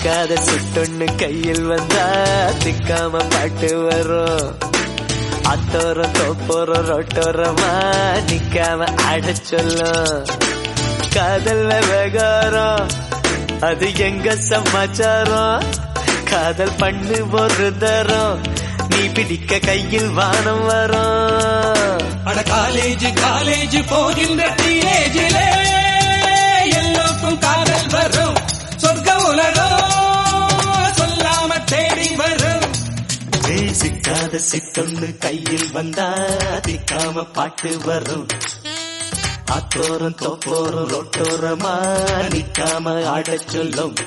சிக்காத சுட்டொன்னு கையில் வந்தா திக்காம பாட்டு வரும். அத்தோரம் தோப்போரம் ரோட்டோரமா நிக்காம ஆட சொல்லும். காதல் விவகாரம் அது எங்க சமாச்சாரம். காதல் பண்ணு ஒரு தரம் நீ பிடிக்க கையில் வானம் வரும். அட காலேஜ் காலேஜ் போகின்ற டீனேஜிலே எல்லோருக்கும் காதல் வரும். சொர்க்க உலகம் சொல்லாம தேடி வரும். சிக்காத சிட்டொன்னு கையில் வந்தா திக்காம பாட்டு வரும். அத்தோரம் தோப்போரம் ரோட்டோரமா நிக்காம ஆட சொல்லும்.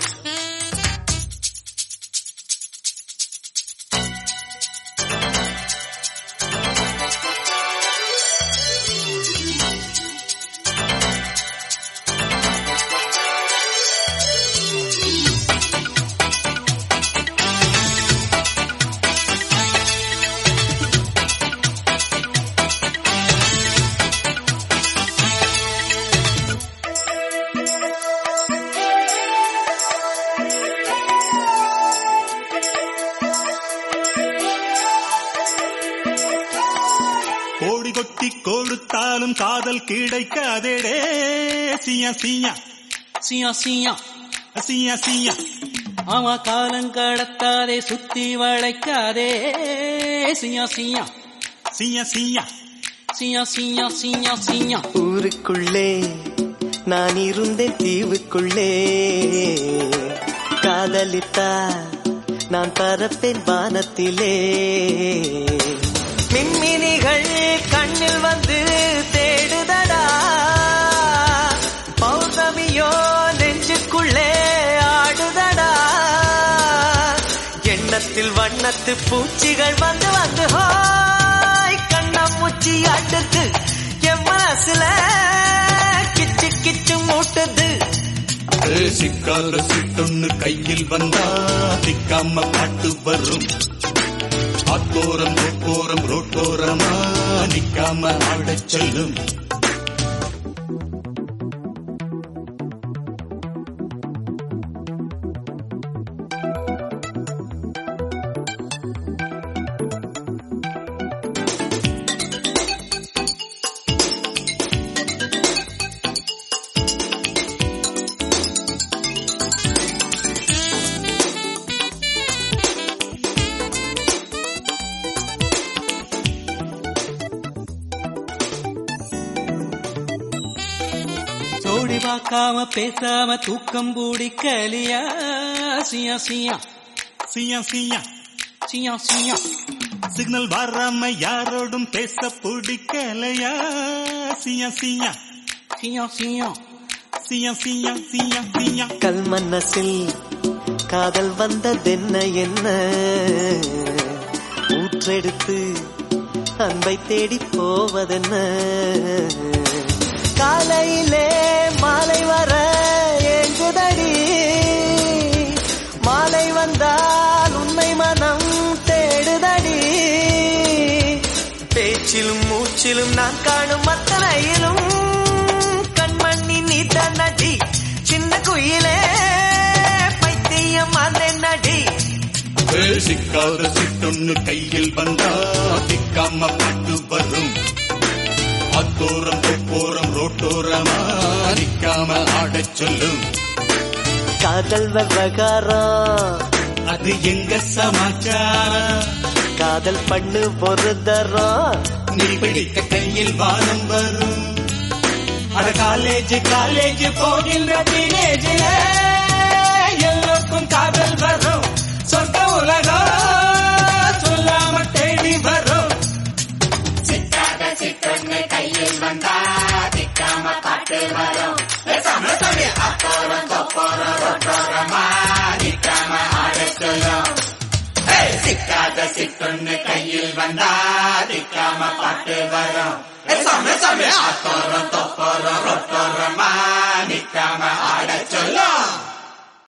கோடி கொட்டி கொடுத்தாலும் காதல் கிடைக்காதேடே. சியா சியா சியா சியா சியா சியா ஆமா காலம் கடத்தாதே சுத்தி வளைக்காதே. சியா சியா சியா சியா சியா சியா சியா சியா ஊருக்குள்ளே நான் இருந்தேன் தீவுக்குள்ளே. காதலித்தா நான் பறப்பேன் வானத்திலே. மின்மினிகள் கண்ணில் வந்து தேடுதடா. பௌர்ணமியோ நெஞ்சுக்குள்ளே ஆடுதடா. எண்ணத்தில் வண்ணத்து பூச்சிகள் வந்து வந்து ஹாய் கண்ணாமூச்சி ஆட்டுது. என் மனசுல கிச்சு கிச்சு மூட்டுது. சிக்காத சிட்டொன்னு கையில் வந்தா திக்காம பாட்டு வரும். அத்தோரம் தோப்போரம் ரோட்டோரமா நிக்காம ஆடச் சொல்லும். ஜோடி பார்க்காம பேசாம தூக்கம் பூடிக்கலியா. சியா சியா சியா சியா சியா சியா சிக்னல் வராம யாரோடும் பேச பிடிக்கலையா. சியா சியா சியா சியா சியா சியா சியா சியா கல் மனசில் காதல் வந்ததென்ன என்ன. ஊற்றெடுத்து அன்பை தேடி போவதென்ன. காலையிலே மாலை வர ஏங்குதடி. மாலை வந்தால் உண்மை மனம் தேடுதடி. பேச்சிலும் மூச்சிலும் நான் காணும் அத்தனையிலும் கண்மணி நீ தன்னடி. சின்ன குயிலே பைத்தியம் அதென்னடி. சிக்காத சிட்டொன்னு கையில் வந்தா திக்காம பாட்டு வரும். அத்தோரம் தொப்போரம் ரோட்டோரமா நிக்காம ஆடச் சொல்லும். காதல் விவகாரம் அது எங்க சமாச்சாரம். காதல் பண்ணு ஒரு தரம் நீ பிடிக்க கையில் வானம் வரும். அட காலேஜ் காலேஜ் போகின்ற டீனேஜில எல்லோருக்கும் காதல் வரும். சொர்க்க உலகம் சொல்லாம தேடி வரும். சிக்காத சிட்டொன்னு கையில் வந்தா திக்காம பாட்டு வரும். அத்தோரம் தொப்போரம் ரோட்டோரமா நிக்காம ஆடச் சொல்லும். சிக்காத சிட்டொன்னு கையில் வந்தா திக்காம பாட்டு வரும். அத்தோரம் தொப்போரம் ரோட்டோரமா நிக்காம ஆடச் சொல்லும்.